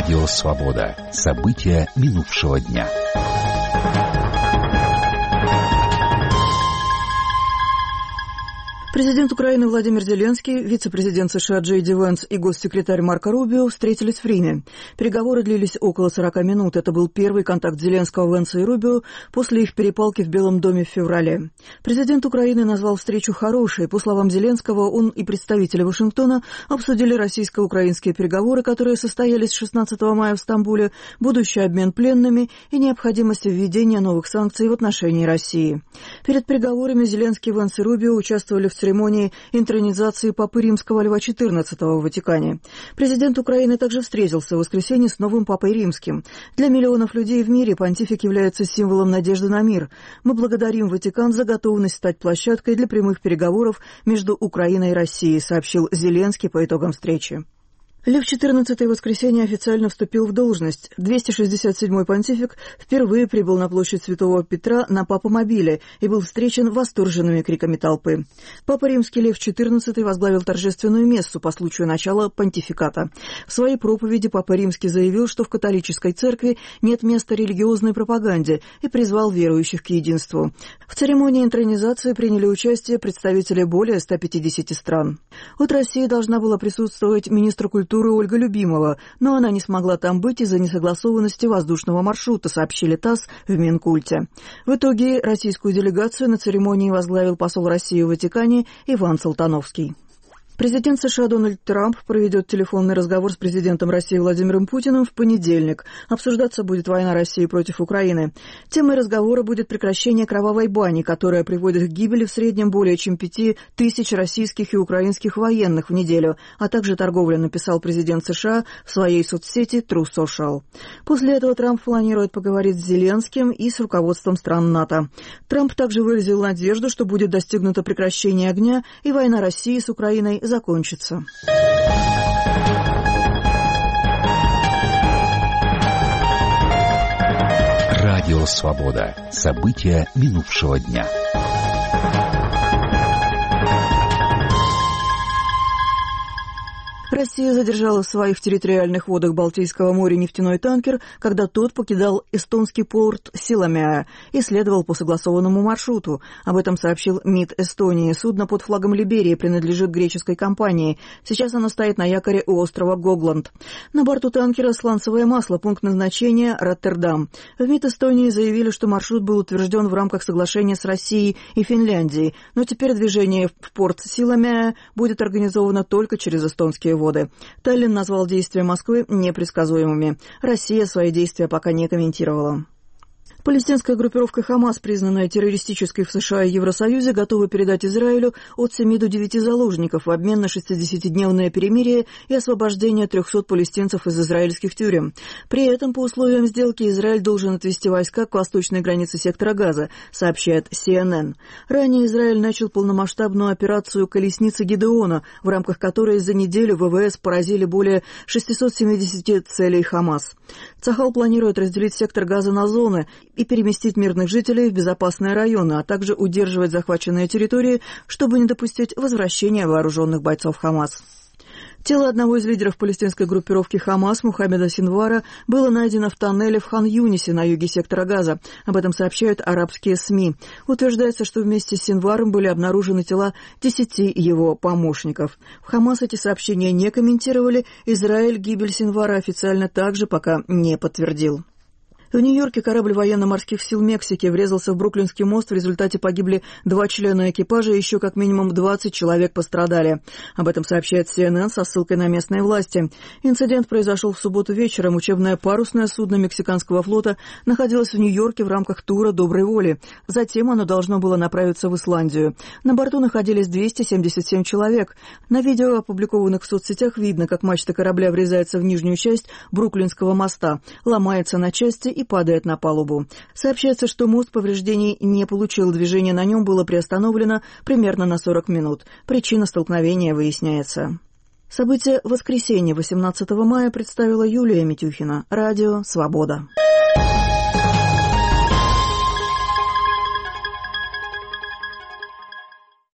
Радио «Свобода». События минувшего дня. Президент Украины Владимир Зеленский, вице-президент США Джей Ди Венс и госсекретарь Марко Рубио встретились в Риме. Переговоры длились около 40 минут. Это был первый контакт Зеленского, Венса и Рубио после их перепалки в Белом доме в феврале. Президент Украины назвал встречу хорошей. По словам Зеленского, он и представители Вашингтона обсудили российско-украинские переговоры, которые состоялись 16 мая в Стамбуле, будущий обмен пленными и необходимость введения новых санкций в отношении России. Перед переговорами Зеленский, Венс и Рубио участвовали в церемонии интронизации Папы Римского Льва XIV в Ватикане. Президент Украины также встретился в воскресенье с новым Папой Римским. Для миллионов людей в мире понтифик является символом надежды на мир. Мы благодарим Ватикан за готовность стать площадкой для прямых переговоров между Украиной и Россией, сообщил Зеленский по итогам встречи. Лев XIV в воскресенье официально вступил в должность. 267-й понтифик впервые прибыл на площадь Святого Петра на папомобиле и был встречен восторженными криками толпы. Папа Римский Лев XIV возглавил торжественную мессу по случаю начала понтификата. В своей проповеди Папа Римский заявил, что в католической церкви нет места религиозной пропаганде и призвал верующих к единству. В церемонии интронизации приняли участие представители более 150 стран. От России должна была присутствовать министр культуры Ольга Любимова, но она не смогла там быть из-за несогласованности воздушного маршрута, сообщили ТАСС в Минкульте. В итоге российскую делегацию на церемонии возглавил посол России в Ватикане Иван Салтановский. Президент США Дональд Трамп проведет телефонный разговор с президентом России Владимиром Путиным в понедельник. Обсуждаться будет война России против Украины. Темой разговора будет прекращение кровавой бани, которая приводит к гибели в среднем более чем 5000 российских и украинских военных в неделю, а также торговля, написал президент США в своей соцсети True Social. После этого Трамп планирует поговорить с Зеленским и с руководством стран НАТО. Трамп также выразил надежду, что будет достигнуто прекращение огня и война России с Украиной закончится. Радио «Свобода». События минувшего дня. Россия задержала в своих территориальных водах Балтийского моря нефтяной танкер, когда тот покидал эстонский порт Силомяя и следовал по согласованному маршруту. Об этом сообщил МИД Эстонии. Судно под флагом Либерии принадлежит греческой компании. Сейчас оно стоит на якоре у острова Гогланд. На борту танкера сланцевое масло, пункт назначения Роттердам. В МИД Эстонии заявили, что маршрут был утвержден в рамках соглашения с Россией и Финляндией, но теперь движение в порт Силомяя будет организовано только через эстонские воды. Таллин назвал действия Москвы непредсказуемыми. Россия свои действия пока не комментировала. Палестинская группировка «Хамас», признанная террористической в США и Евросоюзе, готова передать Израилю от 7 до 9 заложников в обмен на 60-дневное перемирие и освобождение 300 палестинцев из израильских тюрем. При этом, по условиям сделки, Израиль должен отвести войска к восточной границе сектора Газа, сообщает CNN. Ранее Израиль начал полномасштабную операцию «Колесница Гедеона», в рамках которой за неделю ВВС поразили более 670 целей «Хамас». Цахал планирует разделить сектор Газа на зоны и переместить мирных жителей в безопасные районы, а также удерживать захваченные территории, чтобы не допустить возвращения вооруженных бойцов Хамас. Тело одного из лидеров палестинской группировки «Хамас» Мухаммеда Синвара было найдено в тоннеле в Хан-Юнисе на юге сектора Газа. Об этом сообщают арабские СМИ. Утверждается, что вместе с Синваром были обнаружены тела 10 его помощников. В «Хамас» эти сообщения не комментировали. Израиль гибель Синвара официально также пока не подтвердил. В Нью-Йорке корабль военно-морских сил Мексики врезался в Бруклинский мост. В результате погибли 2 члена экипажа, и еще как минимум 20 человек пострадали. Об этом сообщает CNN со ссылкой на местные власти. Инцидент произошел в субботу вечером. Учебное парусное судно Мексиканского флота находилось в Нью-Йорке в рамках тура «Доброй воли». Затем оно должно было направиться в Исландию. На борту находились 277 человек. На видео, опубликованных в соцсетях, видно, как мачта корабля врезается в нижнюю часть Бруклинского моста, ломается на части и падает на палубу. Сообщается, что мост повреждений не получил, движение на нем было приостановлено примерно на 40 минут. Причина столкновения выясняется. События воскресенья 18 мая представила Юлия Митюхина. Радио «Свобода».